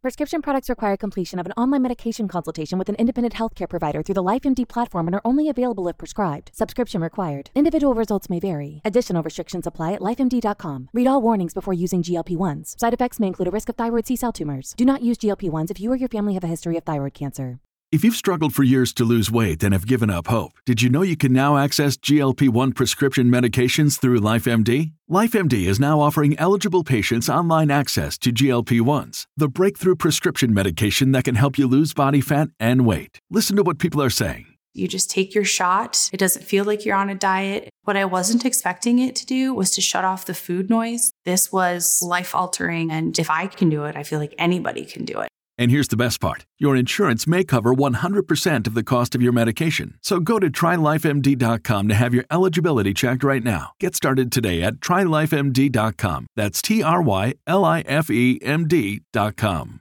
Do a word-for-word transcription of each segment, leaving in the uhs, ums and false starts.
Prescription products require completion of an online medication consultation with an independent healthcare provider through the LifeMD platform and are only available if prescribed. Subscription required. Individual results may vary. Additional restrictions apply at life M D dot com. Read all warnings before using G L P one s. Side effects may include a risk of thyroid C-cell tumors. Do not use G L P one s if you or your family have a history of thyroid cancer. If you've struggled for years to lose weight and have given up hope, did you know you can now access G L P one prescription medications through LifeMD? LifeMD is now offering eligible patients online access to G L P ones, the breakthrough prescription medication that can help you lose body fat and weight. Listen to what people are saying. You just take your shot. It doesn't feel like you're on a diet. What I wasn't expecting it to do was to shut off the food noise. This was life-altering, and if I can do it, I feel like anybody can do it. And here's the best part. Your insurance may cover one hundred percent of the cost of your medication. So go to try life M D dot com to have your eligibility checked right now. Get started today at try life M D dot com. That's T R Y L I F E M D dot com.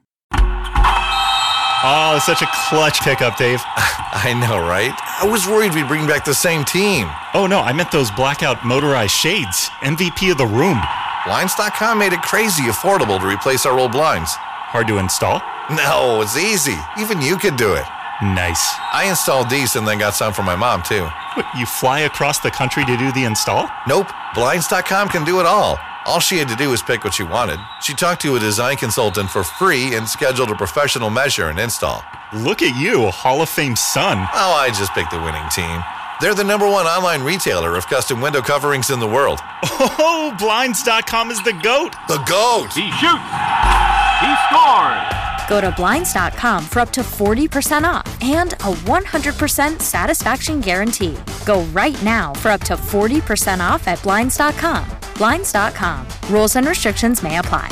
Oh, such a clutch pickup, Dave. I know, right? I was worried we'd bring back the same team. Oh, no, I meant those blackout motorized shades. M V P of the room. Blinds dot com made it crazy affordable to replace our old blinds. Hard to install? No, it's easy. Even you could do it. Nice. I installed these and then got some for my mom, too. What, you fly across the country to do the install? Nope. Blinds dot com can do it all. All she had to do was pick what she wanted. She talked to a design consultant for free and scheduled a professional measure and install. Look at you, Hall of Fame son. Oh, I just picked the winning team. They're the number one online retailer of custom window coverings in the world. Oh, Blinds dot com is the GOAT. The GOAT. He shoots. He scores. Go to Blinds dot com for up to forty percent off and a one hundred percent satisfaction guarantee. Go right now for up to forty percent off at Blinds dot com. Blinds dot com. Rules and restrictions may apply.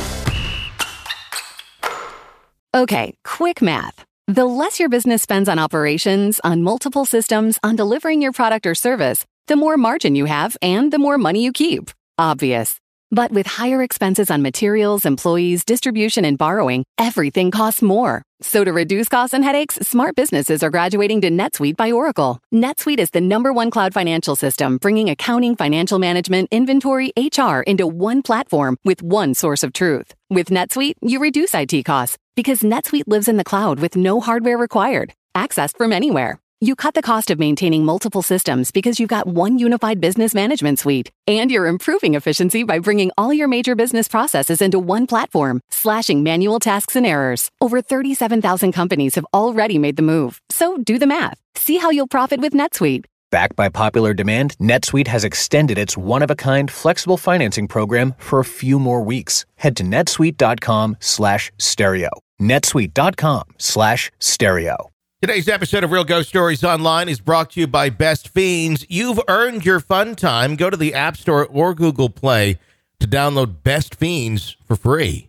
Okay, quick math. The less your business spends on operations, on multiple systems, on delivering your product or service, the more margin you have and the more money you keep. Obvious. But with higher expenses on materials, employees, distribution, and borrowing, everything costs more. So to reduce costs and headaches, smart businesses are graduating to NetSuite by Oracle. NetSuite is the number one cloud financial system, bringing accounting, financial management, inventory, H R into one platform with one source of truth. With NetSuite, you reduce I T costs because NetSuite lives in the cloud with no hardware required, accessed from anywhere. You cut the cost of maintaining multiple systems because you've got one unified business management suite. And you're improving efficiency by bringing all your major business processes into one platform, slashing manual tasks and errors. Over thirty-seven thousand companies have already made the move. So do the math. See how you'll profit with NetSuite. Backed by popular demand, NetSuite has extended its one-of-a-kind flexible financing program for a few more weeks. Head to netsuite dot com slash stereo. netsuite dot com slash stereo. Today's episode of Real Ghost Stories Online is brought to you by Best Fiends. You've earned your fun time. Go to the App Store or Google Play to download Best Fiends for free.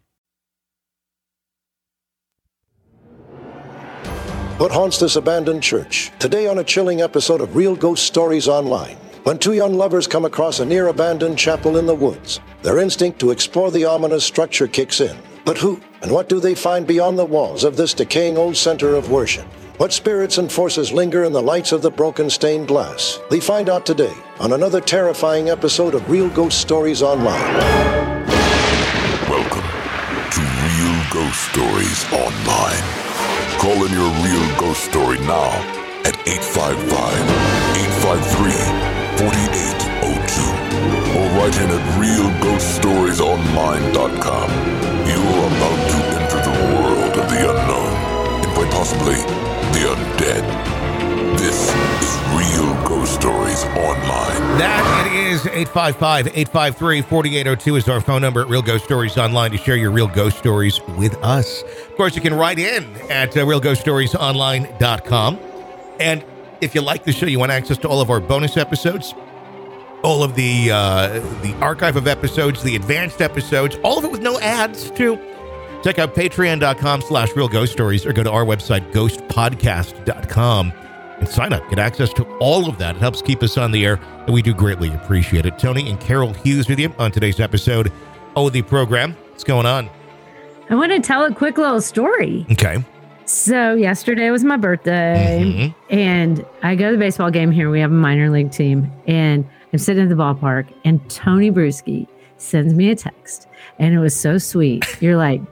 What haunts this abandoned church? Today on a chilling episode of Real Ghost Stories Online. When two young lovers come across a near-abandoned chapel in the woods, their instinct to explore the ominous structure kicks in. But who and what do they find beyond the walls of this decaying old center of worship? What spirits and forces linger in the lights of the broken stained glass? They find out today on another terrifying episode of Real Ghost Stories Online. Welcome to Real Ghost Stories Online. Call in your real ghost story now at eight five five, eight five three, four eight zero two or write in at real ghost stories online dot com. You're about to enter the world of the unknown and quite possibly the undead. This is Real Ghost Stories Online. That it is eight five five, eight five three, four eight zero two is our phone number at Real Ghost Stories Online to share your real ghost stories with us. Of course, you can write in at uh, real ghost stories online dot com. And if you like the show, you want access to all of our bonus episodes, all of the uh, the archive of episodes, the advanced episodes, all of it with no ads, too. Check out patreon dot com slash real ghost stories or go to our website, ghost podcast dot com, and sign up. Get access to all of that. It helps keep us on the air, and we do greatly appreciate it. Tony and Carol Hughes with you on today's episode of the program. What's going on? I want to tell a quick little story. Okay. So yesterday was my birthday, mm-hmm. and I go to the baseball game here. We have a minor league team, and I'm sitting at the ballpark, and Tony Bruschi sends me a text, and it was so sweet. You're like,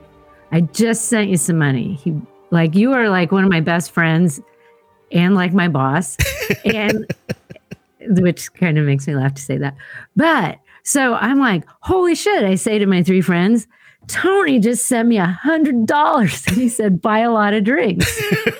I just sent you some money. He, like, you are like one of my best friends and like my boss, and which kind of makes me laugh to say that. But so I'm like, holy shit. I say to my three friends, Tony just sent me a hundred dollars. And he said, buy a lot of drinks.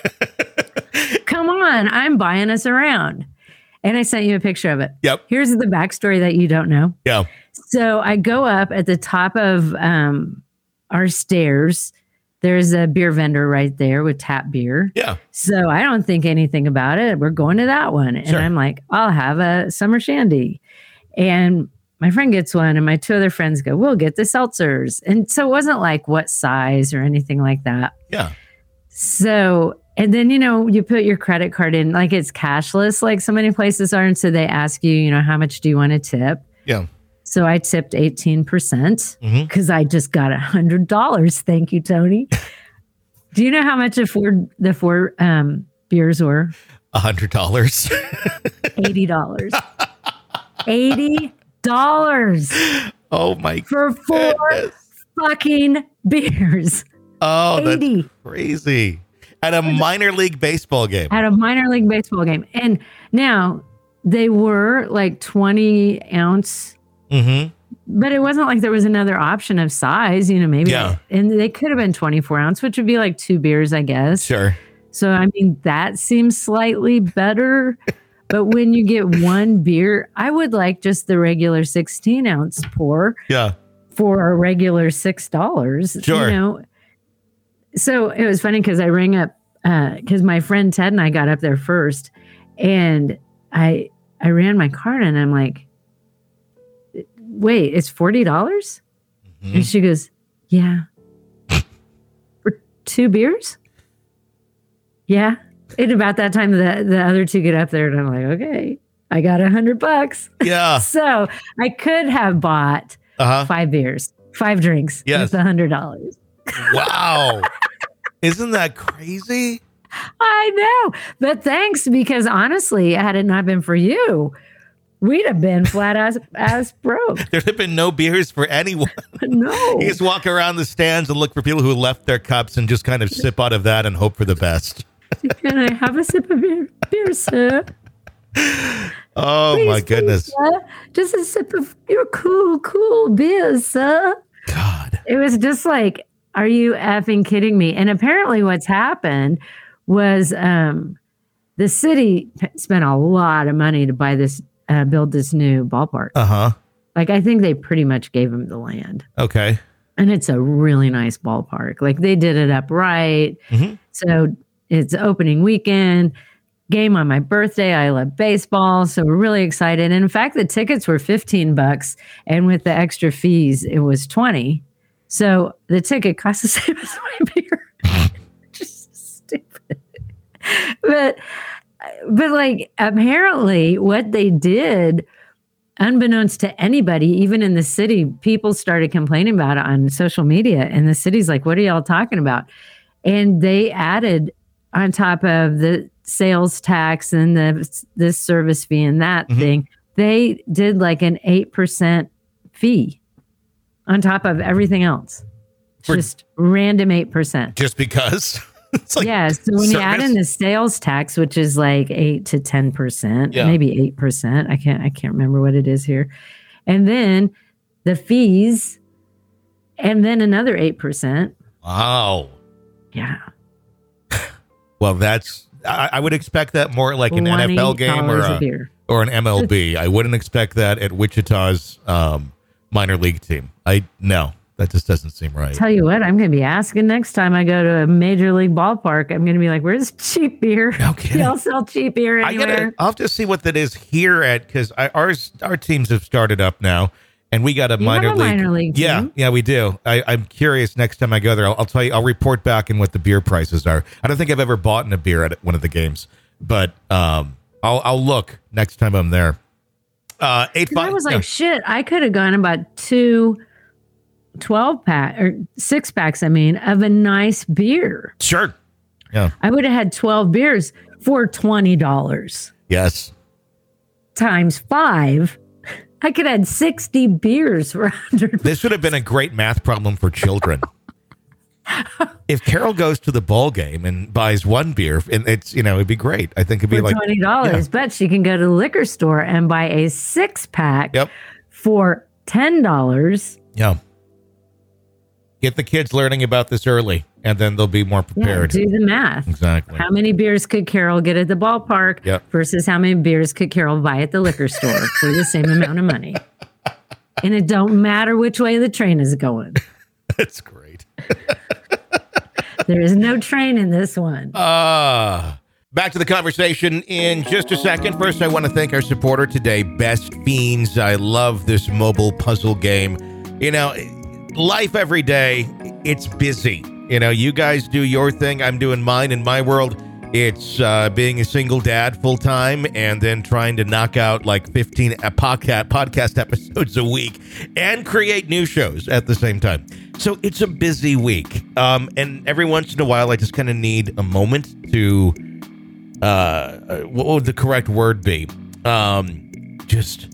Come on, I'm buying us around. And I sent you a picture of it. Yep. Here's the backstory that you don't know. Yeah. So I go up at the top of um, our stairs. There's a beer vendor right there with tap beer. Yeah. So I don't think anything about it. We're going to that one. And Sure. I'm like, I'll have a summer shandy. And my friend gets one, and my two other friends go, we'll get the seltzers. And so it wasn't like what size or anything like that. Yeah. So, and then, you know, you put your credit card in, like it's cashless, like so many places are. And so they ask you, you know, how much do you want to tip? Yeah. So I tipped eighteen percent because Mhm. I just got a hundred dollars. Thank you, Tony. Do you know how much the four, the four um, beers were? A hundred dollars. eighty dollars. eighty dollars. Oh my For four goodness. fucking beers. Oh, eighty. that's crazy. At a minor league baseball game. At a minor league baseball game. And now they were like twenty ounce, Mm-hmm. but it wasn't like there was another option of size, you know, maybe. Yeah. And they could have been twenty-four ounce, which would be like two beers, I guess. Sure. So, I mean, that seems slightly better. But when you get one beer, I would like just the regular sixteen ounce pour Yeah. for a regular six dollars. Sure. You know? So it was funny because I rang up, because my friend Ted and I got up there first, and I I ran my card, and I'm like, wait, it's forty dollars? Mhm. And she goes, yeah. For two beers? Yeah. And about that time, the, the other two get up there, and I'm like, okay, I got a hundred bucks. Yeah. So I could have bought Uh-huh. five beers, five drinks Yes. with a hundred dollars. Wow. Isn't that crazy? I know. But thanks, because honestly, had it not been for you, we'd have been flat ass, ass broke. There'd have been no beers for anyone. No. You just walk around the stands and look for people who left their cups and just kind of sip out of that and hope for the best. Can I have a sip of beer, beer sir? Oh, Please, my goodness. please, sir. Just a sip of your cool, cool beer, sir. God. It was just like, are you effing kidding me? And apparently what's happened was um, the city p- spent a lot of money to buy this, uh, build this new ballpark. Uh-huh. Like, I think they pretty much gave them the land. Okay. And it's a really nice ballpark. Like, they did it up right. Mhm. So it's opening weekend, game on my birthday. I love baseball. So we're really excited. And in fact, the tickets were fifteen bucks. And with the extra fees, it was twenty. So the ticket cost the same as my beer. Just stupid. But, but like, apparently what they did, unbeknownst to anybody, even in the city, people started complaining about it on social media. And the city's like, what are y'all talking about? And they added on top of the sales tax and the this service fee and that Mhm. thing, they did like an eight percent fee on top of everything else. For- Just random eight percent. Just because? It's like Yeah. So when you add service. in the sales tax, which is like eight to ten percent, Yeah. maybe eight percent. I can't I can't remember what it is here. And then the fees, and then another eight percent. Wow. Yeah. Well, that's, I, I would expect that more like an N F L game or twenty dollars a a, beer. or an M L B. I wouldn't expect that at Wichita's um, minor league team. I, no, that just doesn't seem right. Tell you what, I'm going to be asking next time I go to a major league ballpark. I'm going to be like, "Where's cheap beer? No kidding. Y'all sell cheap beer I anywhere?" gotta, I'll have to see what that is here at, because ours, our teams have started up now, and we got a You minor have a league. minor league yeah, team. yeah, we do. I, I'm curious next time I go there. I'll, I'll tell you. I'll report back in what the beer prices are. I don't think I've ever bought in a beer at one of the games, but um, I'll I'll look next time I'm there. Uh, eight 'Cause I five. was like, no. shit, I could have gone and bought two twelve pack or six packs, I mean, of a nice beer. Sure. Yeah. I would have had twelve beers for twenty dollars Yes. times five. I could have had sixty beers for one hundred. This would have been a great math problem for children. If Carol goes to the ball game and buys one beer, and it's, you know, it'd be great. I think it'd be for like twenty dollars. Yeah. But she can go to the liquor store and buy a six pack yep. for ten dollars. Yeah. Get the kids learning about this early, and then they'll be more prepared. Yeah, do the math. Exactly. How many beers could Carol get at the ballpark yep. versus how many beers could Carol buy at the liquor store for the same amount of money? And it don't matter which way the train is going. That's great. There is no train in this one. Uh, back to the conversation in just a second. First, I want to thank our supporter today, Best Fiends. I love this mobile puzzle game. You know, life every day, it's busy. You know, you guys do your thing. I'm doing mine. In my world, it's uh, being a single dad full time and then trying to knock out like fifteen podcast, podcast episodes a week and create new shows at the same time. So it's a busy week. Um, and every once in a while, I just kind of need a moment to, uh, what would the correct word be? Um, just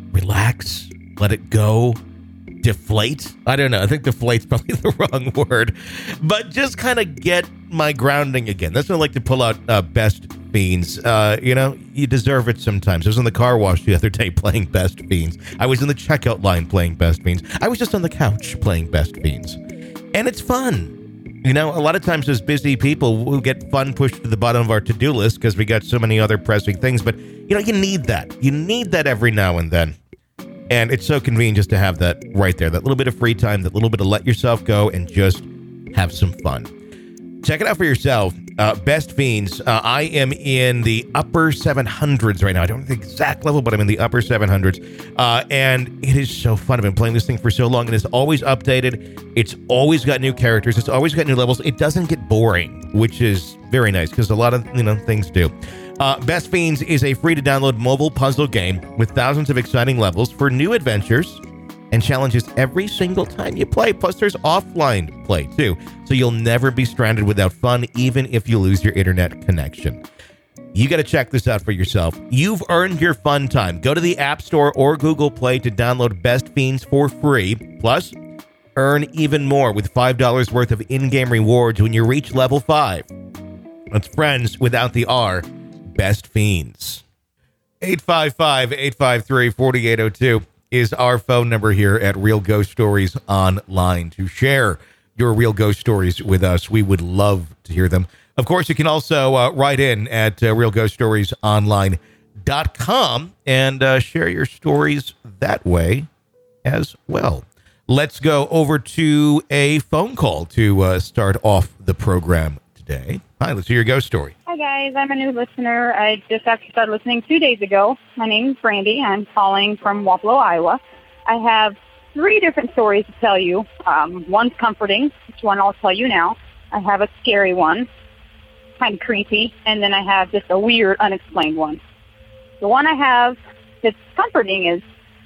relax, let it go. Deflate? I don't know. I think deflate's probably the wrong word. But just kind of get my grounding again. That's when I like to pull out uh, Best Fiends. Uh, you know, you deserve it sometimes. I was in the car wash the other day playing Best Fiends. I was in the checkout line playing Best Fiends. I was just on the couch playing Best Fiends. And it's fun. You know, a lot of times as busy people, we'll get fun pushed to the bottom of our to-do list because we got so many other pressing things. But, you know, you need that. You need that every now and then. And it's so convenient just to have that right there, that little bit of free time, that little bit of let yourself go and just have some fun. Check it out for yourself. Uh, Best Fiends. Uh, I am in the upper seven hundreds right now. I don't know the exact level, but I'm in the upper seven hundreds. Uh, and it is so fun. I've been playing this thing for so long, and it's always updated. It's always got new characters. It's always got new levels. It doesn't get boring, which is very nice because a lot of, you know, things do. Uh, Best Fiends is a free-to-download mobile puzzle game with thousands of exciting levels for new adventures and challenges every single time you play. Plus, there's offline play, too, so you'll never be stranded without fun, even if you lose your internet connection. You got to check this out for yourself. You've earned your fun time. Go to the App Store or Google Play to download Best Fiends for free. Plus, earn even more with five dollars worth of in-game rewards when you reach level five. That's friends without the R. Best Fiends. eight five five, eight five three, four eight zero two is our phone number here at Real Ghost Stories Online to share your real ghost stories with us. We would love to hear them. Of course, you can also uh, write in at uh, real ghost stories online dot com and uh, share your stories that way as well. Let's go over to a phone call to uh, start off the program today. Hi, let's hear your ghost story. Hi, guys. I'm a new listener. I just actually started listening two days ago. My name's Brandy. I'm calling from Wapello, Iowa. I have three different stories to tell you. Um, one's comforting, which one I'll tell you now. I have a scary one, kind of creepy, and then I have just a weird, unexplained one. The one I have that's comforting is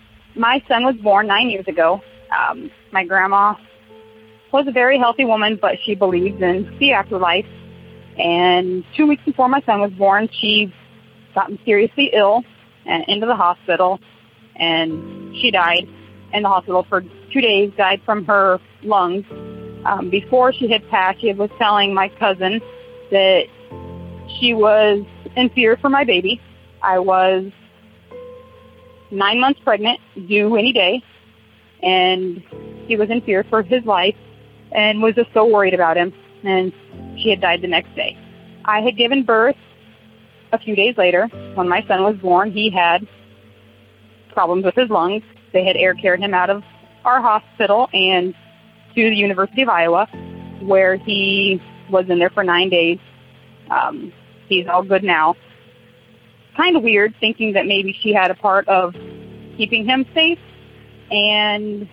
my son was born nine years ago. Um, my grandma was a very healthy woman, but she believes in the afterlife. And two weeks before my son was born, she got mysteriously ill and into the hospital, and she died in the hospital for two days, died from her lungs. Um, before she had passed, she was telling my cousin that she was in fear for my baby. I was nine months pregnant, due any day, and he was in fear for his life and was just so worried about him. And she had died the next day. I had given birth a few days later. When my son was born, he had problems with his lungs. They had air carried him out of our hospital and to the University of Iowa, where he was in there for nine days. Um, he's all good now. Kind of weird thinking that maybe she had a part of keeping him safe. And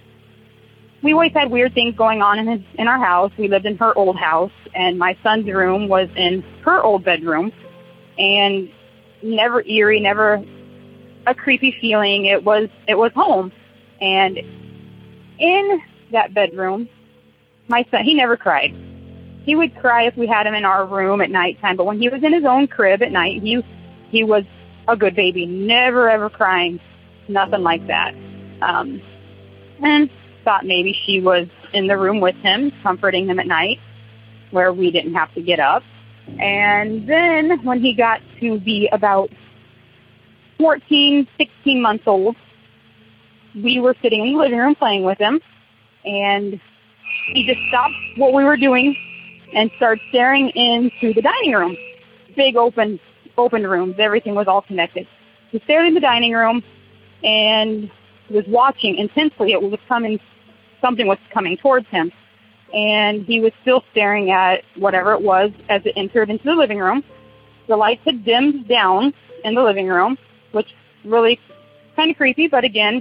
we always had weird things going on in his, in our house. We lived in her old house, and my son's room was in her old bedroom. And never eerie, never a creepy feeling. It was it was home. And in that bedroom, my son, he never cried. He would cry if we had him in our room at nighttime, but when he was in his own crib at night, he he was a good baby, never ever crying, nothing like that. Um, and thought maybe she was in the room with him, comforting him at night, where we didn't have to get up. And then when he got to be about fourteen, sixteen months old, we were sitting in the living room playing with him, and he just stopped what we were doing and started staring into the dining room. Big open, open rooms. Everything was all connected. He stared in the dining room and was watching intensely. It was coming, something was coming towards him. And he was still staring at whatever it was as it entered into the living room. The lights had dimmed down in the living room, which really kind of creepy, but again,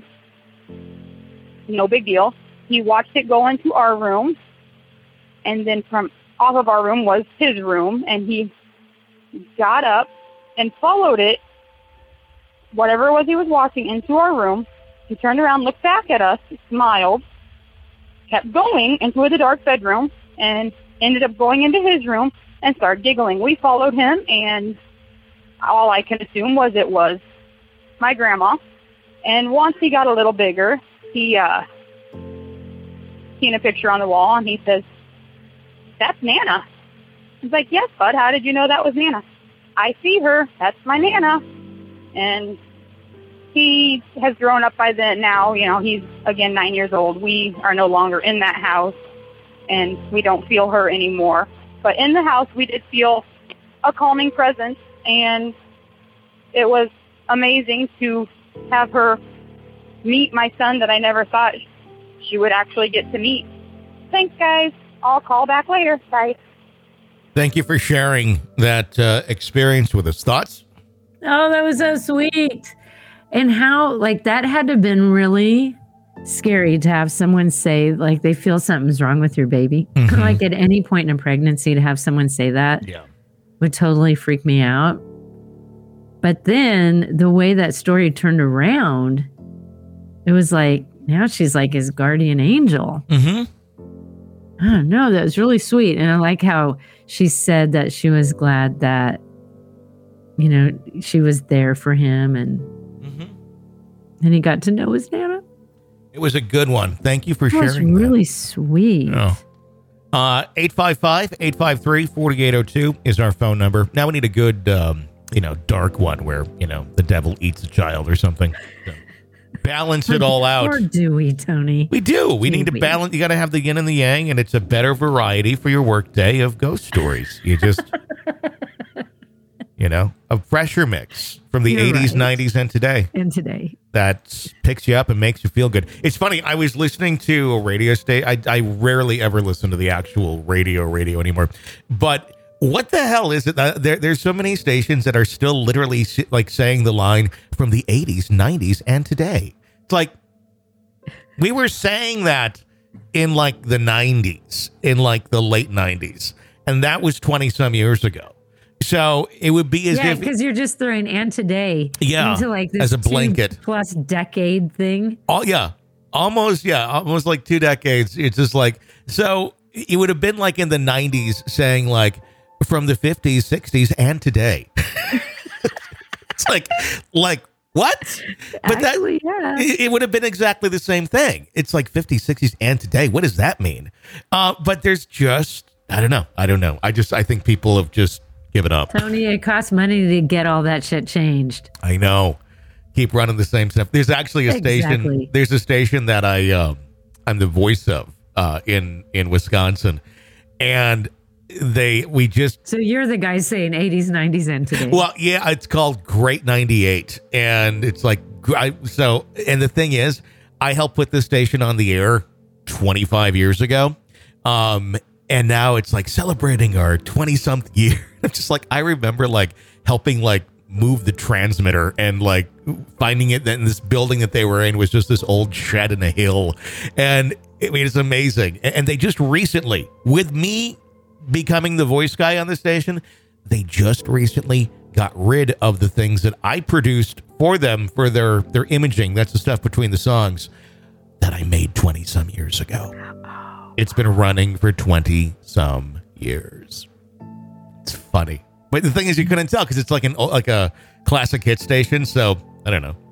no big deal. He watched it go into our room, and then from off of our room was his room, and he got up and followed it, whatever it was he was watching, into our room. He turned around, looked back at us, smiled, kept going into the dark bedroom, and ended up going into his room and started giggling. We followed him, and all I can assume was it was my grandma. And once he got a little bigger, he uh, seen a picture on the wall, and he says, "That's Nana." I was like, "Yes, bud, how did you know that was Nana?" "I see her. That's my Nana." And he has grown up by then. Now, you know, he's, again, nine years old. We are no longer in that house, and we don't feel her anymore. But in the house, we did feel a calming presence, and it was amazing to have her meet my son that I never thought she would actually get to meet. Thanks, guys. I'll call back later. Bye. Thank you for sharing that uh, experience with us. Thoughts? Oh, that was so sweet. And how, like, that had to have been really scary to have someone say, like, they feel something's wrong with your baby. Mm-hmm. Like, at any point in a pregnancy, to have someone say that yeah. would totally freak me out. But then the way that story turned around, it was like, now she's like his guardian angel. Mm-hmm. I don't know. That was really sweet. And I like how she said that she was glad that, you know, she was there for him, and mm-hmm. and he got to know his Nana. It was a good one. Thank you for That was sharing. really that. sweet. Oh. Uh, eight five five, eight five three, four eight zero two is our phone number. Now we need a good, um, you know, dark one where, you know, the devil eats a child or something. So balance it all out. Or do we, Tony? We do. We do need to we? balance. You got to have the yin and the yang, and it's a better variety for your workday of ghost stories. You just, you know, a fresher mix from the You're eighties, right. nineties, and today. And today. That picks you up and makes you feel good. It's funny. I was listening to a radio station. I, I rarely ever listen to the actual radio radio anymore. But what the hell is it? Uh, there, there's so many stations that are still literally like saying the line from the eighties, nineties, and today. It's like we were saying that in like the nineties, in like the late nineties. And that was twenty some years ago. So it would be as yeah, if because you're just throwing and today Yeah, into like this as a blanket. two plus decade thing. Oh yeah, almost yeah, almost like two decades. It's just like so. It would have been like in the nineties, saying like from the fifties, sixties, and today. It's like like what? But Actually, that yeah. it, it would have been exactly the same thing. It's like fifties, sixties, and today. What does that mean? Uh, but there's just I don't know. I don't know. I just I think people have just given up. Tony, it costs money to get all that shit changed. I know. Keep running the same stuff. There's actually a station. Exactly. There's a station that I uh, I'm the voice of uh, in in Wisconsin, and they we just So you're the guy saying eighties, nineties, and today. well yeah it's called Great ninety-eight, and it's like I, so. And the thing is, I helped put this station on the air twenty-five years ago, um, and now it's like celebrating our twenty something year. It's just like I remember like helping like move the transmitter and like finding it in this building that they were in was just this old shed in a hill. And I mean, it's amazing. And they just recently, with me becoming the voice guy on the station, they just recently got rid of the things that I produced for them for their, their imaging. That's the stuff between the songs that I made twenty some years ago. It's been running for twenty some years. It's funny. But the thing is, you couldn't tell because it's like an like a classic hit station. So I don't know.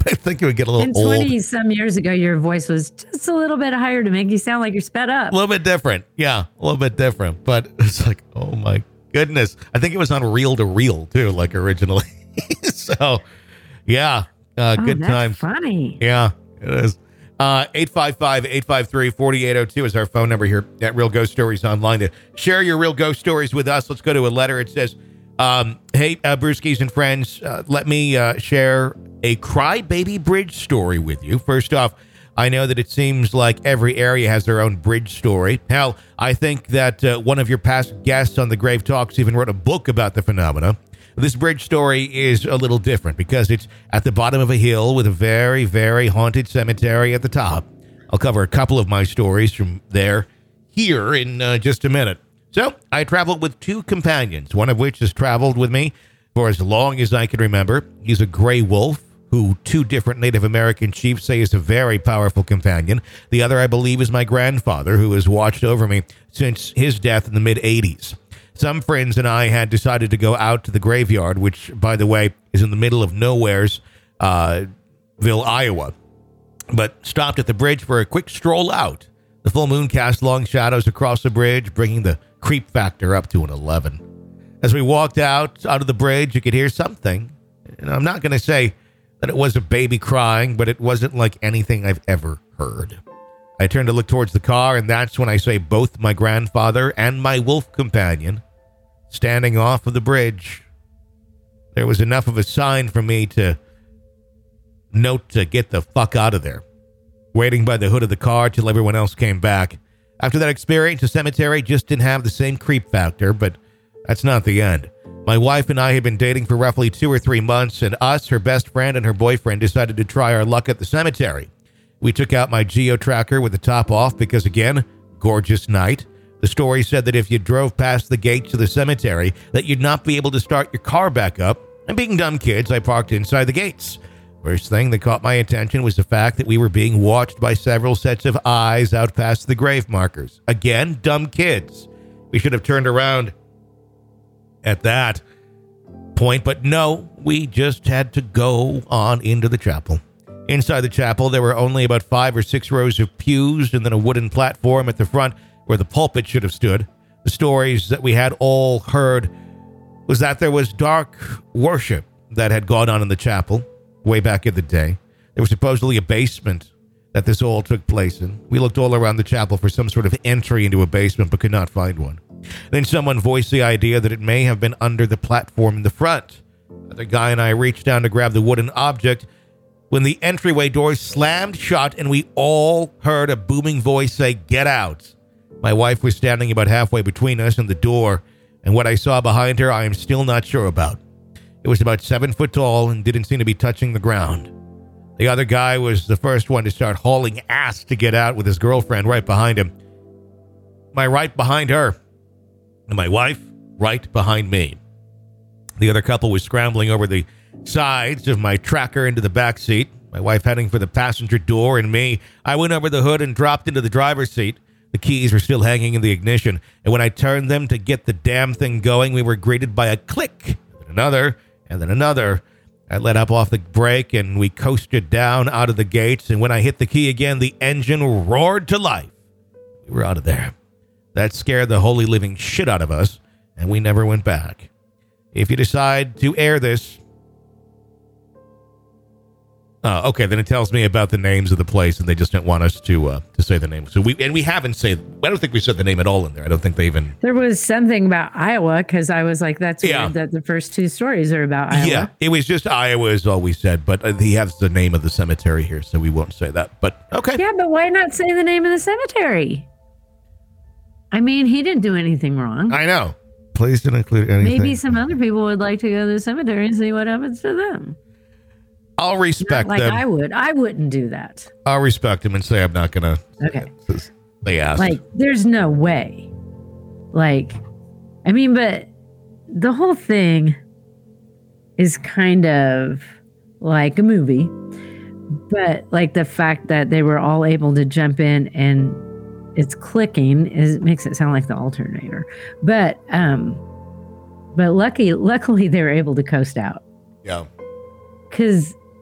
I think it would get a little And old. twenty some years ago, your voice was just a little bit higher to make you sound like you're sped up. A little bit different. Yeah, a little bit different. But it's like, oh my goodness. I think it was on reel to reel too, like originally. So, yeah, uh, Oh, good that's time. funny. Yeah, it is. Uh, eight five five, eight five three, four eight zero two is our phone number here at Real Ghost Stories Online to share your real ghost stories with us. Let's go to a letter. It says, um, hey, uh, Brewskis and friends, uh, let me uh, share a crybaby bridge story with you. First off, I know that it seems like every area has their own bridge story. Hell, I think that uh, one of your past guests on the Grave Talks even wrote a book about the phenomena. This bridge story is a little different because it's at the bottom of a hill with a very, very haunted cemetery at the top. I'll cover a couple of my stories from there here in uh, just a minute. So, I traveled with two companions, one of which has traveled with me for as long as I can remember. He's a gray wolf, who two different Native American chiefs say is a very powerful companion. The other, I believe, is my grandfather, who has watched over me since his death in the mid-eighties. Some friends and I had decided to go out to the graveyard, which, by the way, is in the middle of nowhere's uh, Ville, Iowa, but stopped at the bridge for a quick stroll out. The full moon cast long shadows across the bridge, bringing the creep factor up to an eleven. As we walked out out of the bridge, you could hear something. And I'm not going to say that it was a baby crying, but it wasn't like anything I've ever heard. I turned to look towards the car, and that's when I say both my grandfather and my wolf companion standing off of the bridge. There was enough of a sign for me to note to get the fuck out of there, waiting by the hood of the car till everyone else came back. After that experience, the cemetery just didn't have the same creep factor, but that's not the end. My wife and I had been dating for roughly two or three months, and us, her best friend, and her boyfriend decided to try our luck at the cemetery. We took out my geo-tracker with the top off because, again, gorgeous night. The story said that if you drove past the gates of the cemetery, that you'd not be able to start your car back up. And being dumb kids, I parked inside the gates. First thing that caught my attention was the fact that we were being watched by several sets of eyes out past the grave markers. Again, dumb kids. We should have turned around at that point, but no, we just had to go on into the chapel. Inside the chapel, there were only about five or six rows of pews and then a wooden platform at the front where the pulpit should have stood. The stories that we had all heard was that there was dark worship that had gone on in the chapel way back in the day. There was supposedly a basement that this all took place in. We looked all around the chapel for some sort of entry into a basement, but could not find one. Then someone voiced the idea that it may have been under the platform in the front. The guy and I reached down to grab the wooden object when the entryway doors slammed shut and we all heard a booming voice say, "Get out." My wife was standing about halfway between us and the door, and what I saw behind her I am still not sure about. It was about seven foot tall and didn't seem to be touching the ground. The other guy was the first one to start hauling ass to get out with his girlfriend right behind him. My right behind her, and my wife right behind me. The other couple was scrambling over the sides of my tracker into the back seat, my wife heading for the passenger door, and me. I went over the hood and dropped into the driver's seat. The keys were still hanging in the ignition, and when I turned them to get the damn thing going, we were greeted by a click, and another, and then another. I let up off the brake, and we coasted down out of the gates, and when I hit the key again, the engine roared to life. We were out of there. That scared the holy living shit out of us, and we never went back. If you decide to air this... Oh, okay, then it tells me about the names of the place, and they just didn't want us to uh, to say the name. So we and we haven't said... I don't think we said the name at all in there. I don't think they even... There was something about Iowa, because I was like, that's Yeah. weird that the first two stories are about Iowa. Yeah, it was just Iowa is all we said, but uh, he has the name of the cemetery here, so we won't say that. But okay. Yeah, but why not say the name of the cemetery? I mean, he didn't do anything wrong. I know. Please don't include anything. Maybe some other people would like to go to the cemetery and see what happens to them. I'll respect Not like them. I would. I wouldn't do that. I'll respect them and say I'm not going to. Okay. They asked. Like, there's no way. Like, I mean, but the whole thing is kind of like a movie. But like the fact that they were all able to jump in and it's clicking is makes it sound like the alternator. But um, but lucky, luckily they were able to coast out. Yeah. Because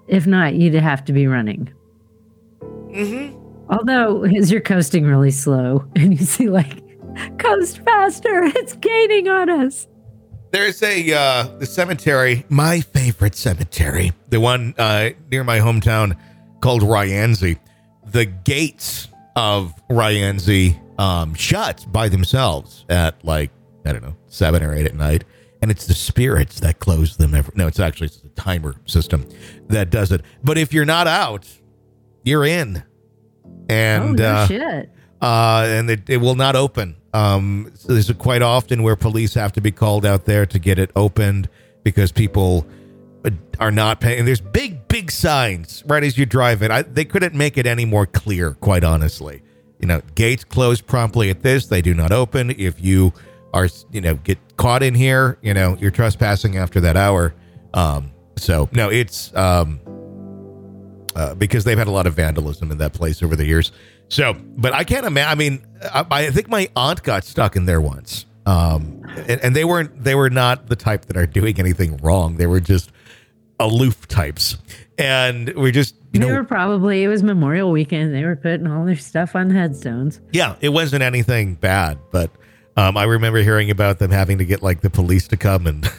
If not, you'd have to be running. Mm-hmm. Although, as you're coasting really slow and you see like, coast faster, it's gaining on us. There's a, uh, the cemetery, my favorite cemetery, the one uh, near my hometown called Ryanzi. The gates of Ryanzi um, shut by themselves at like, I don't know, seven or eight at night. And it's the spirits that close them. Every, no, it's actually it's the timer system that does it. But if you're not out, you're in. And, oh, no uh, shit. Uh, and it, it will not open. Um, so there's quite often where police have to be called out there to get it opened because people are not paying. And there's big, big signs right as you drive in. I, they couldn't make it any more clear, quite honestly. You know, gates close promptly at this. They do not open. If you are, you know, get caught in here, you know, you're trespassing after that hour. Um, so, no, it's um, uh, because they've had a lot of vandalism in that place over the years. So, but I can't imagine. I mean, I, I think my aunt got stuck in there once, um, and, and they weren't. They were not the type that are doing anything wrong. They were just aloof types, and we just you they know were probably it was Memorial Weekend. They were putting all their stuff on headstones. Yeah, it wasn't anything bad, but um, I remember hearing about them having to get like the police to come and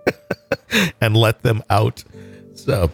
and let them out. So.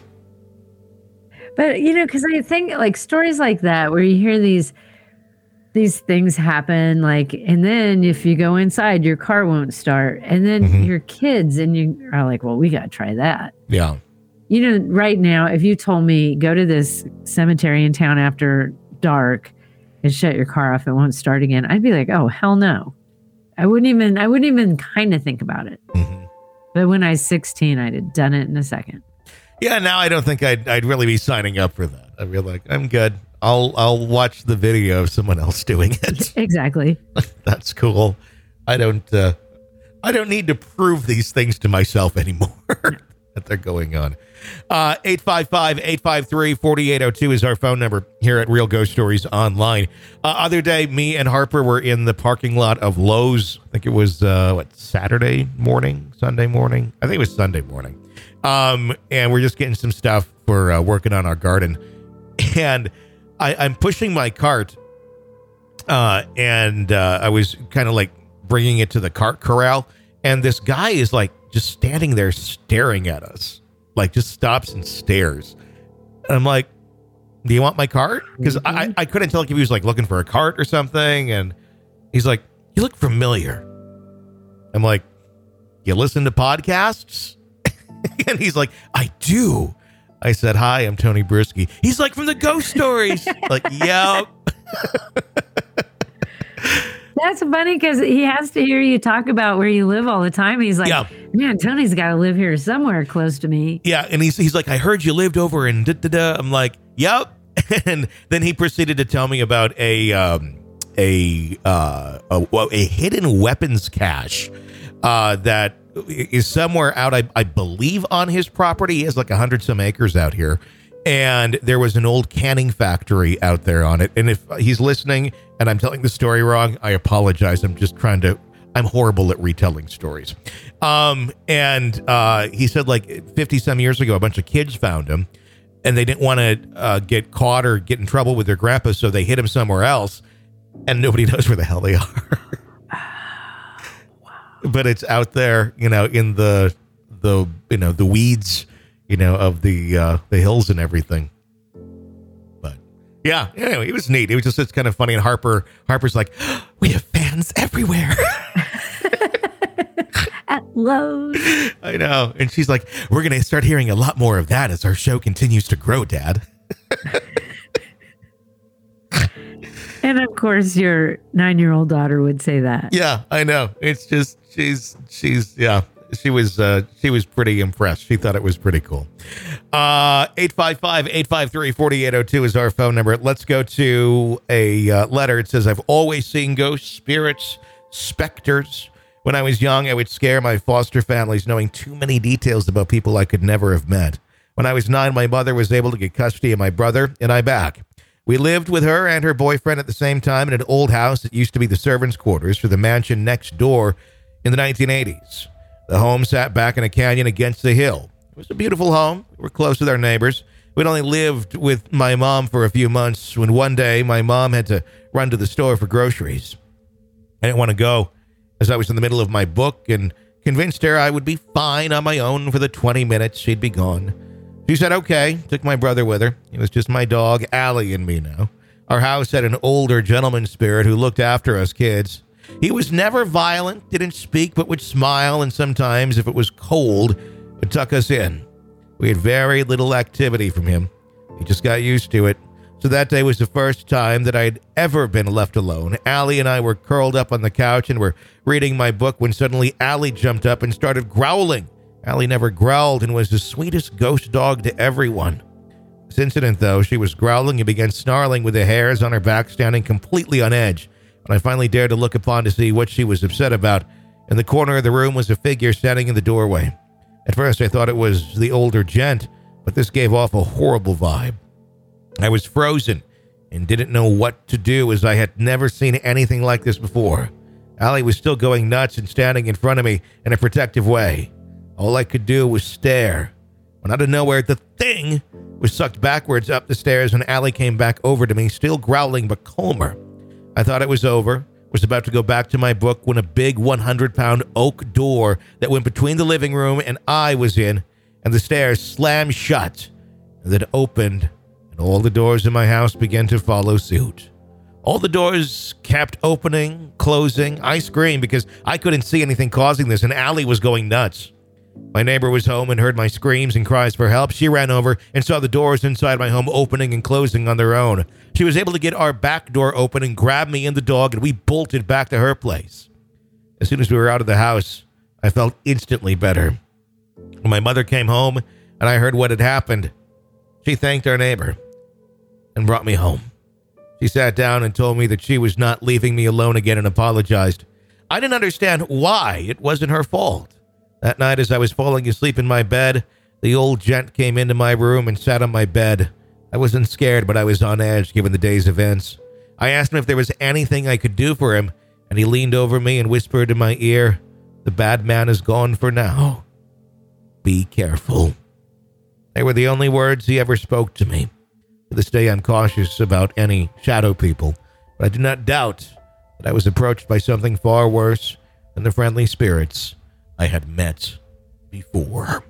But, you know, because I think like stories like that where you hear these these things happen, like, and then if you go inside, your car won't start. And then mm-hmm. your kids and you are like, well, we got to try that. Yeah. You know, right now, if you told me go to this cemetery in town after dark and shut your car off, it won't start again, I'd be like, oh, hell no. I wouldn't even, I wouldn't even kind of think about it. Mm-hmm. But when I was sixteen, I'd have done it in a second. Yeah, now I don't think I'd I'd really be signing up for that. I'd be like, I'm good. I'll I'll watch the video of someone else doing it. Exactly. That's cool. I don't uh, I don't need to prove these things to myself anymore that they're going on. Uh, eight five five, eight five three, four eight zero two is our phone number here at Real Ghost Stories Online. Uh, other day, me and Harper were in the parking lot of Lowe's. I think it was uh, what Saturday morning, Sunday morning. I think it was Sunday morning. Um, and we're just getting some stuff for uh, working on our garden. And I, I'm pushing my cart, uh, and uh, I was kind of like bringing it to the cart corral. And this guy is like just standing there staring at us, like just stops and stares. And I'm like, do you want my cart? Because mm-hmm. I, I couldn't tell if he was like looking for a cart or something. And he's like, you look familiar. I'm like, you listen to podcasts? And he's like, I do. I said, hi, I'm Tony Brisky. He's like, from the Ghost Stories. Like, yep. That's funny because he has to hear you talk about where you live all the time. He's like, yeah. Man, Tony's got to live here somewhere close to me. Yeah, and he's he's like, I heard you lived over in da-da-da. I'm like, yep. And then he proceeded to tell me about a um, a, uh, a a hidden weapons cache uh, that is somewhere out, I, I believe, on his property. He has like a hundred some acres out here. And there was an old canning factory out there on it. And if he's listening and I'm telling the story wrong, I apologize. I'm just trying to, I'm horrible at retelling stories. Um, and uh, he said like fifty some years ago, a bunch of kids found him and they didn't want to uh, get caught or get in trouble with their grandpa. So they hid him somewhere else and nobody knows where the hell they are. But it's out there, you know, in the, the, you know, the weeds, you know, of the, uh, the hills and everything. But yeah, anyway, it was neat. It was just, it's kind of funny. And Harper, Harper's like, oh, we have fans everywhere. At Lowe's. I know. And she's like, we're going to start hearing a lot more of that as our show continues to grow, Dad. And of course, your nine-year-old daughter would say that. Yeah, I know. It's just, she's, she's, yeah, she was, uh, she was pretty impressed. She thought it was pretty cool. Uh, eight five five, eight five three, four eight zero two is our phone number. Let's go to a uh, letter. It says, I've always seen ghosts, spirits, specters. When I was young, I would scare my foster families knowing too many details about people I could never have met. When I was nine, my mother was able to get custody of my brother and I back. We lived with her and her boyfriend at the same time in an old house that used to be the servants' quarters for the mansion next door in the nineteen eighties. The home sat back in a canyon against the hill. It was a beautiful home. We were close with our neighbors. We'd only lived with my mom for a few months when one day my mom had to run to the store for groceries. I didn't want to go as I was in the middle of my book and convinced her I would be fine on my own for the twenty minutes she'd be gone. She said, okay, took my brother with her. It was just my dog, Allie, and me now. Our house had an older gentleman spirit who looked after us kids. He was never violent, didn't speak, but would smile, and sometimes, if it was cold, would tuck us in. We had very little activity from him. He just got used to it. So that day was the first time that I'd ever been left alone. Allie and I were curled up on the couch and were reading my book when suddenly Allie jumped up and started growling. Allie never growled and was the sweetest ghost dog to everyone. This incident, though, she was growling and began snarling with the hairs on her back standing completely on edge. When I finally dared to look upon to see what she was upset about, in the corner of the room was a figure standing in the doorway. At first, I thought it was the older gent, but this gave off a horrible vibe. I was frozen and didn't know what to do as I had never seen anything like this before. Allie was still going nuts and standing in front of me in a protective way. All I could do was stare. When out of nowhere, the thing was sucked backwards up the stairs and Allie came back over to me, still growling but calmer. I thought it was over, was about to go back to my book when a big one hundred pound oak door that went between the living room and I was in, and the stairs slammed shut, and then opened, and all the doors in my house began to follow suit. All the doors kept opening, closing. I screamed because I couldn't see anything causing this, and Allie was going nuts. My neighbor was home and heard my screams and cries for help. She ran over and saw the doors inside my home opening and closing on their own. She was able to get our back door open and grab me and the dog, and we bolted back to her place. As soon as we were out of the house, I felt instantly better. When my mother came home and I heard what had happened, she thanked our neighbor and brought me home. She sat down and told me that she was not leaving me alone again and apologized. I didn't understand why. It wasn't her fault. That night, as I was falling asleep in my bed, the old gent came into my room and sat on my bed. I wasn't scared, but I was on edge given the day's events. I asked him if there was anything I could do for him, and he leaned over me and whispered in my ear, "The bad man is gone for now. Be careful." They were the only words he ever spoke to me. To this day, I'm cautious about any shadow people, but I do not doubt that I was approached by something far worse than the friendly spirits I had met before.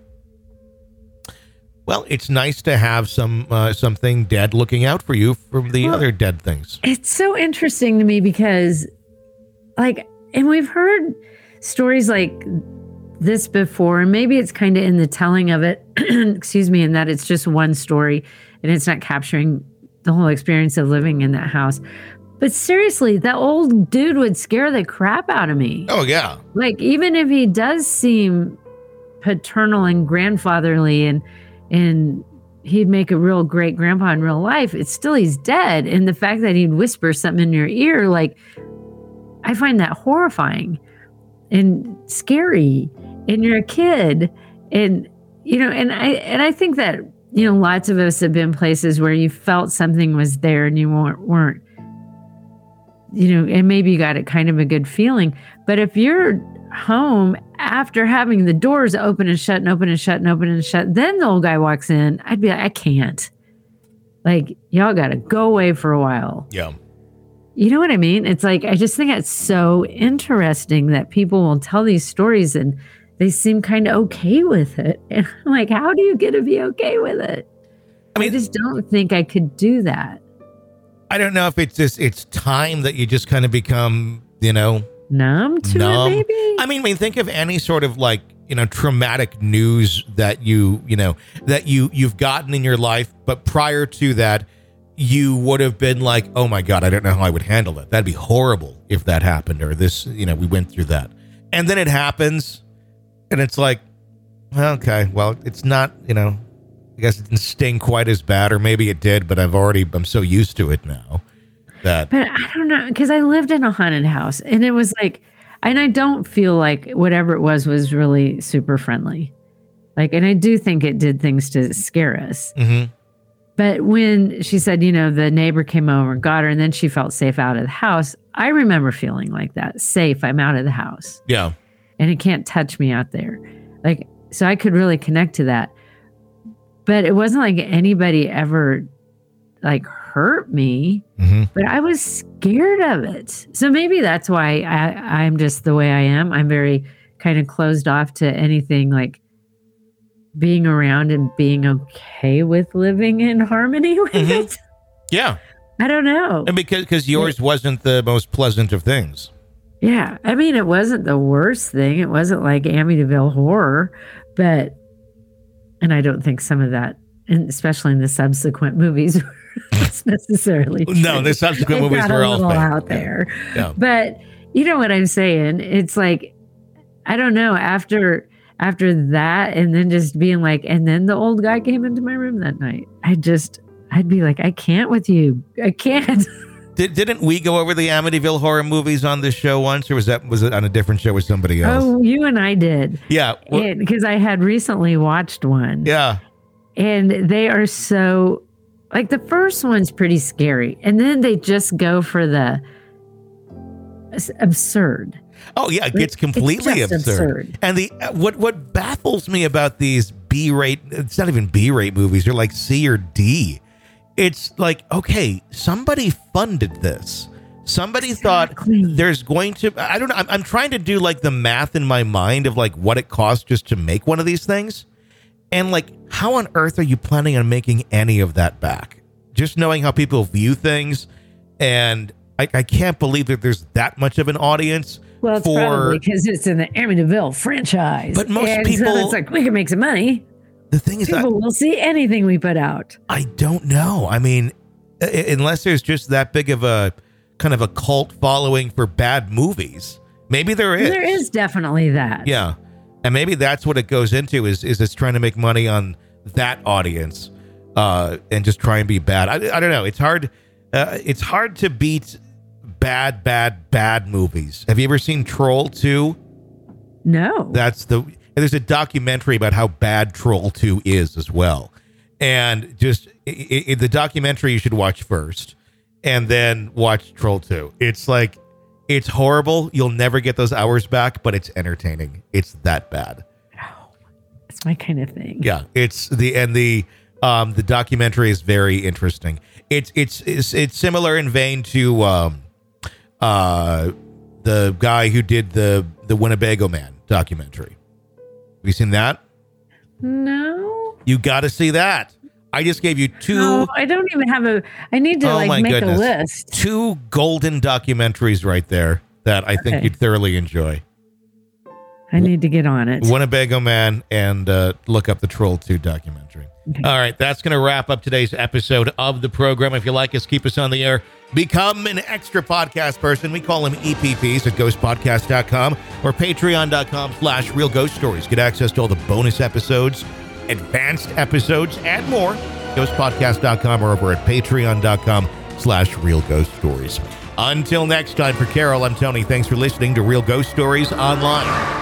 Well, it's nice to have some uh, something dead looking out for you from the well, other dead things. It's so interesting to me because, like, and we've heard stories like this before, and maybe it's kind of in the telling of it, excuse me, in that it's just one story and it's not capturing the whole experience of living in that house. But seriously, that old dude would scare the crap out of me. Oh, yeah. Like, even if he does seem paternal and grandfatherly and and he'd make a real great grandpa in real life, it's still he's dead. And the fact that he'd whisper something in your ear, like, I find that horrifying and scary. And you're a kid. And, you know, and I and I think that, you know, lots of us have been places where you felt something was there and you weren't, weren't you know, and maybe you got it kind of a good feeling. But if you're home after having the doors open and shut and open and shut and open and shut, then the old guy walks in, I'd be like, I can't. Like, y'all got to go away for a while. Yeah. You know what I mean? It's like, I just think it's so interesting that people will tell these stories and they seem kind of okay with it. And I'm like, how do you get to be okay with it? I mean, I just don't think I could do that. I don't know if it's just, it's time that you just kind of become, you know, numb to numb. it, maybe? I mean, I mean, think of any sort of like, you know, traumatic news that you, you know, that you, you've gotten in your life. But prior to that, you would have been like, oh my God, I don't know how I would handle it. That'd be horrible if that happened, or this, you know, we went through that. And then it happens and it's like, okay, well, it's not, you know, I guess it didn't sting quite as bad, or maybe it did, but I've already, I'm so used to it now that. But I don't know, because I lived in a haunted house and it was like, and I don't feel like whatever it was was really super friendly. Like, and I do think it did things to scare us. Mm-hmm. But when she said, you know, the neighbor came over and got her and then she felt safe out of the house, I remember feeling like that. Safe, I'm out of the house. Yeah. And it can't touch me out there. Like, so I could really connect to that. but it wasn't like anybody ever like hurt me, mm-hmm. but I was scared of it. So maybe that's why I, I'm just the way I am. I'm very kind of closed off to anything like being around and being okay with living in harmony with mm-hmm. it. Yeah. I don't know. And because because yours wasn't the most pleasant of things. Yeah. I mean, it wasn't the worst thing. It wasn't like Amityville Horror, but, and I don't think some of that, and especially in the subsequent movies, was necessarily true. No, the subsequent it movies got were a all little fake. out there. Yeah. But you know what I'm saying? It's like, I don't know, after after that, and then just being like, and then the old guy came into my room that night. I just, I'd be like, I can't with you. I can't. Did, didn't we go over the Amityville Horror movies on this show once, or was that was it on a different show with somebody else? Oh, you and I did. Yeah. Well, because I had recently watched one. Yeah. And they are so, like the first one's pretty scary. And then they just go for the absurd. Oh yeah, it gets completely It's just absurd. absurd. And the what what baffles me about these B-rate, it's not even B-rate movies, they're like C or D. It's like, okay, somebody funded this. Somebody exactly. thought there's going to, I don't know, I'm, I'm trying to do like the math in my mind of like what it costs just to make one of these things. And like, how on earth are you planning on making any of that back? Just knowing how people view things. And I, I can't believe that there's that much of an audience. Well, it's for, probably because it's in the Amityville franchise. But most and people, so it's like, we can make some money. The thing is, people that, will see anything we put out. I don't know. I mean, unless there's just that big of a kind of a cult following for bad movies, maybe there is. There is definitely that. Yeah, and maybe that's what it goes into is is it's trying to make money on that audience, uh, and just try and be bad. I, I don't know. It's hard. Uh, it's hard to beat bad, bad, bad movies. Have you ever seen Troll two? No. That's the. There's a documentary about how bad Troll two is as well. And just it, it, the documentary you should watch first and then watch Troll two. It's like, it's horrible. You'll never get those hours back, but it's entertaining. It's that bad. Oh, it's my kind of thing. Yeah. It's the, and the, um, the documentary is very interesting. It's, it's, it's, it's similar in vein to, um, uh, the guy who did the, the Winnebago Man documentary. Have you seen that? No. You got to see that. I just gave you two. No, I don't even have a. I need to oh like my make goodness. a list. Two golden documentaries right there that I think Okay. you'd thoroughly enjoy. I need to get on it. Winnebago Man and uh, look up the Troll two documentary. Okay. All right, that's going to wrap up today's episode of the program. If you like us, keep us on the air. Become an extra podcast person. We call them E P Ps at ghost podcast dot com or patreon.com slash real ghost stories. Get access to all the bonus episodes, advanced episodes, and more. ghost podcast dot com or over at patreon.com slash real ghost stories. Until next time, for Carol, I'm Tony. Thanks for listening to Real Ghost Stories Online.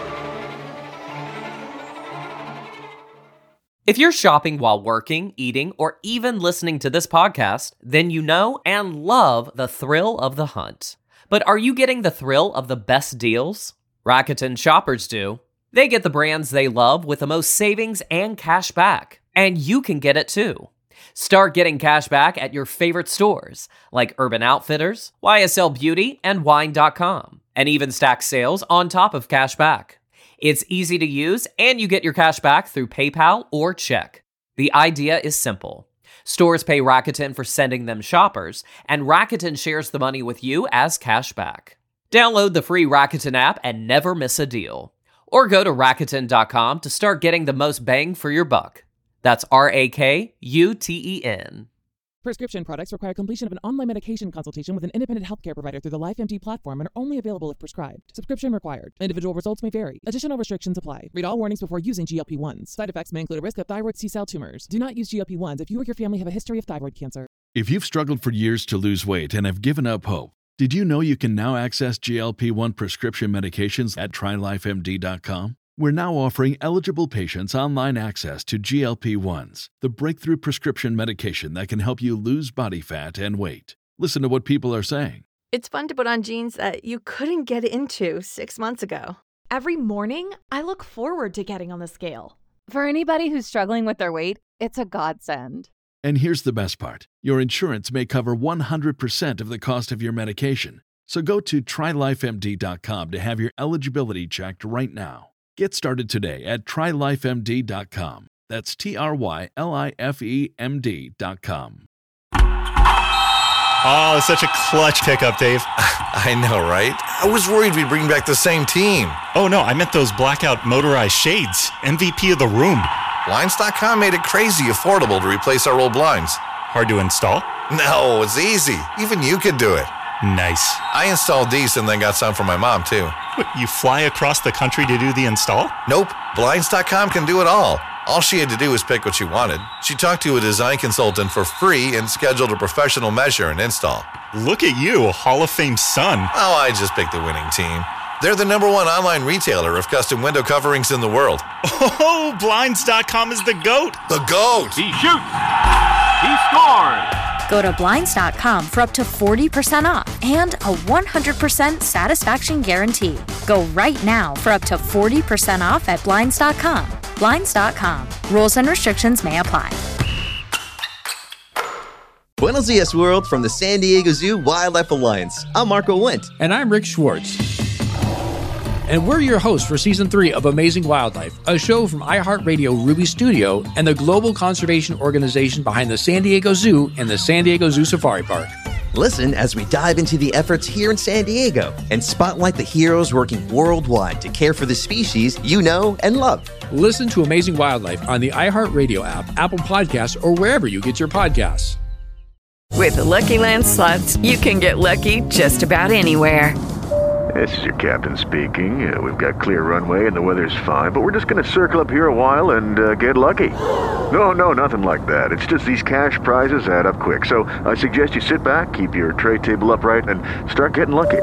If you're shopping while working, eating, or even listening to this podcast, then you know and love the thrill of the hunt. But are you getting the thrill of the best deals? Rakuten shoppers do. They get the brands they love with the most savings and cash back. And you can get it too. Start getting cash back at your favorite stores, like Urban Outfitters, Y S L Beauty, and Wine dot com, and even stack sales on top of cash back. It's easy to use, and you get your cash back through PayPal or check. The idea is simple. Stores pay Rakuten for sending them shoppers, and Rakuten shares the money with you as cash back. Download the free Rakuten app and never miss a deal. Or go to Rakuten dot com to start getting the most bang for your buck. That's R A K U T E N. Prescription products require completion of an online medication consultation with an independent healthcare provider through the LifeMD platform and are only available if prescribed. Subscription required. Individual results may vary. Additional restrictions apply. Read all warnings before using G L P one s. Side effects may include a risk of thyroid C-cell tumors. Do not use G L P one s if you or your family have a history of thyroid cancer. If you've struggled for years to lose weight and have given up hope, did you know you can now access G L P one prescription medications at try life M D dot com? We're now offering eligible patients online access to G L P one s, the breakthrough prescription medication that can help you lose body fat and weight. Listen to what people are saying. It's fun to put on jeans that you couldn't get into six months ago. Every morning, I look forward to getting on the scale. For anybody who's struggling with their weight, it's a godsend. And here's the best part. Your insurance may cover one hundred percent of the cost of your medication. So go to try life M D dot com to have your eligibility checked right now. Get started today at try life M D dot com. That's T R Y L I F E M D dot com. Oh, such a clutch pickup, Dave. I know, right? I was worried we'd bring back the same team. Oh, no, I meant those blackout motorized shades. M V P of the room. Blinds dot com made it crazy affordable to replace our old blinds. Hard to install? No, it's easy. Even you could do it. Nice. I installed these and then got some for my mom, too. What, you fly across the country to do the install? Nope. Blinds dot com can do it all. All she had to do was pick what she wanted. She talked to a design consultant for free and scheduled a professional measure and install. Look at you, Hall of Fame son. Oh, I just picked the winning team. They're the number one online retailer of custom window coverings in the world. Oh, Blinds dot com is the GOAT. The GOAT. He shoots. He scores. Go to Blinds dot com for up to forty percent off and a one hundred percent satisfaction guarantee. Go right now for up to forty percent off at Blinds dot com. Blinds dot com. Rules and restrictions may apply. Buenos dias, world, from the San Diego Zoo Wildlife Alliance. I'm Marco Wendt. And I'm Rick Schwartz. And we're your hosts for Season three of Amazing Wildlife, a show from iHeartRadio Ruby Studio and the global conservation organization behind the San Diego Zoo and the San Diego Zoo Safari Park. Listen as we dive into the efforts here in San Diego and spotlight the heroes working worldwide to care for the species you know and love. Listen to Amazing Wildlife on the iHeartRadio app, Apple Podcasts, or wherever you get your podcasts. With the Lucky Land Slots, you can get lucky just about anywhere. This is your captain speaking. Uh, we've got clear runway and the weather's fine, but we're just going to circle up here a while and uh, get lucky. No, no, nothing like that. It's just these cash prizes add up quick. So I suggest you sit back, keep your tray table upright, and start getting lucky.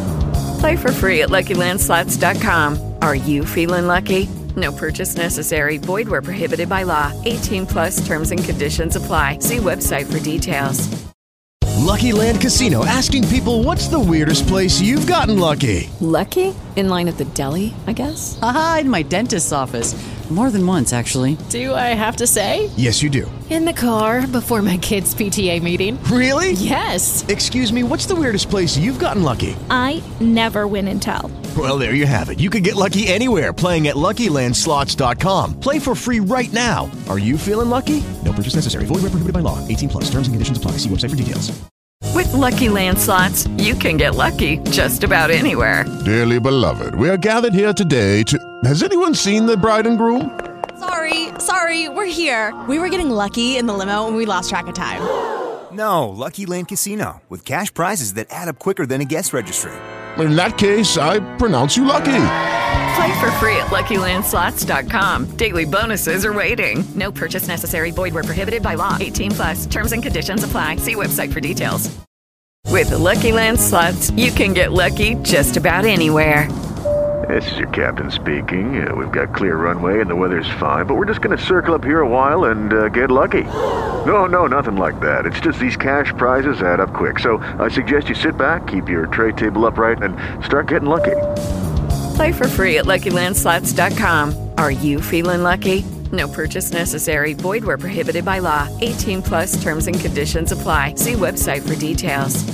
Play for free at Lucky Land Slots dot com. Are you feeling lucky? No purchase necessary. Void where prohibited by law. eighteen plus terms and conditions apply. See website for details. Lucky Land Casino, asking people, what's the weirdest place you've gotten lucky? Lucky? In line at the deli, I guess? Aha, in my dentist's office. More than once, actually. Do I have to say? Yes, you do. In the car before my kids' P T A meeting. Really? Yes. Excuse me, what's the weirdest place you've gotten lucky? I never win and tell. Well, there you have it. You can get lucky anywhere, playing at Lucky Land Slots dot com. Play for free right now. Are you feeling lucky? No purchase necessary. Void where prohibited by law. eighteen plus. Terms and conditions apply. See website for details. With Lucky Land Slots, you can get lucky just about anywhere. Dearly beloved, we are gathered here today to... Has anyone seen the bride and groom? Sorry, sorry, we're here. We were getting lucky in the limo and we lost track of time. No, Lucky Land Casino, with cash prizes that add up quicker than a guest registry. In that case, I pronounce you lucky. Play for free at Lucky Land Slots dot com. Daily bonuses are waiting. No purchase necessary. Void where prohibited by law. eighteen plus. Terms and conditions apply. See website for details. With the Lucky Land Slots, you can get lucky just about anywhere. This is your captain speaking. Uh, we've got clear runway and the weather's fine, but we're just going to circle up here a while and uh, get lucky. No, no, nothing like that. It's just these cash prizes add up quick. So I suggest you sit back, keep your tray table upright, and start getting lucky. Play for free at Lucky Land Slots dot com. Are you feeling lucky? No purchase necessary. Void where prohibited by law. eighteen plus terms and conditions apply. See website for details.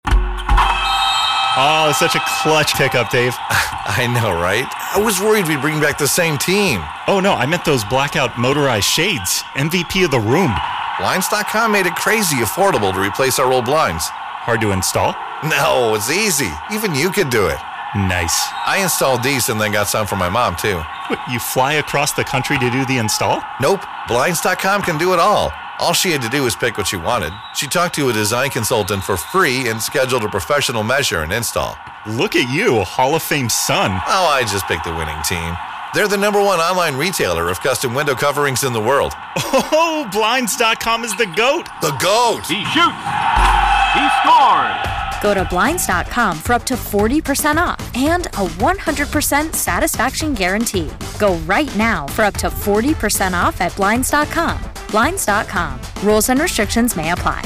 Oh, such a clutch pickup, Dave. I know, right? I was worried we'd bring back the same team. Oh, no, I meant those blackout motorized shades. M V P of the room. Blinds dot com made it crazy affordable to replace our old blinds. Hard to install? No, it's easy. Even you could do it. Nice. I installed these and then got some for my mom, too. What, you fly across the country to do the install? Nope. Blinds dot com can do it all. All she had to do was pick what she wanted. She talked to a design consultant for free and scheduled a professional measure and install. Look at you, Hall of Fame son. Oh, I just picked the winning team. They're the number one online retailer of custom window coverings in the world. Oh, Blinds dot com is the GOAT. The GOAT. He shoots. He scores. Go to Blinds dot com for up to forty percent off and a one hundred percent satisfaction guarantee. Go right now for up to forty percent off at Blinds dot com. Blinds dot com. Rules and restrictions may apply.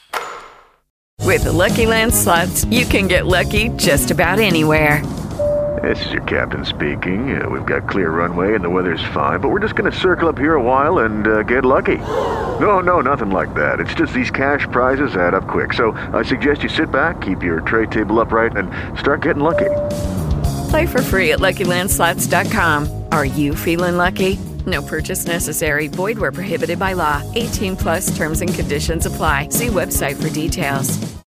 With the Lucky Land Slots, you can get lucky just about anywhere. This is your captain speaking. Uh, we've got clear runway and the weather's fine, but we're just going to circle up here a while and uh, get lucky. No, no, nothing like that. It's just these cash prizes add up quick. So I suggest you sit back, keep your tray table upright, and start getting lucky. Play for free at Lucky Land Slots dot com. Are you feeling lucky? No purchase necessary. Void where prohibited by law. eighteen plus terms and conditions apply. See website for details.